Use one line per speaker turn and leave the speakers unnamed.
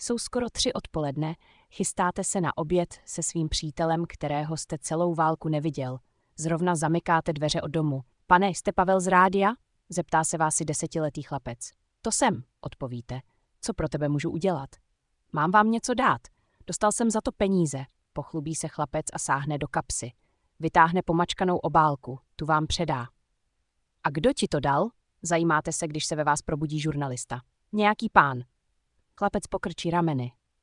Jsou skoro 3 odpoledne, chystáte se na oběd se svým přítelem, kterého jste celou válku neviděl. Zrovna zamykáte dveře od domu. Pane, jste Pavel z rádia? Zeptá se vás 10letý chlapec. To jsem, odpovíte. Co pro tebe můžu udělat? Mám vám něco dát. Dostal jsem za to peníze. Pochlubí se chlapec a sáhne do kapsy. Vytáhne pomačkanou obálku, tu vám předá. A kdo ti to dal? Zajímáte se, když se ve vás probudí žurnalista. Nějaký pán. Chlapec pokrčí rameny.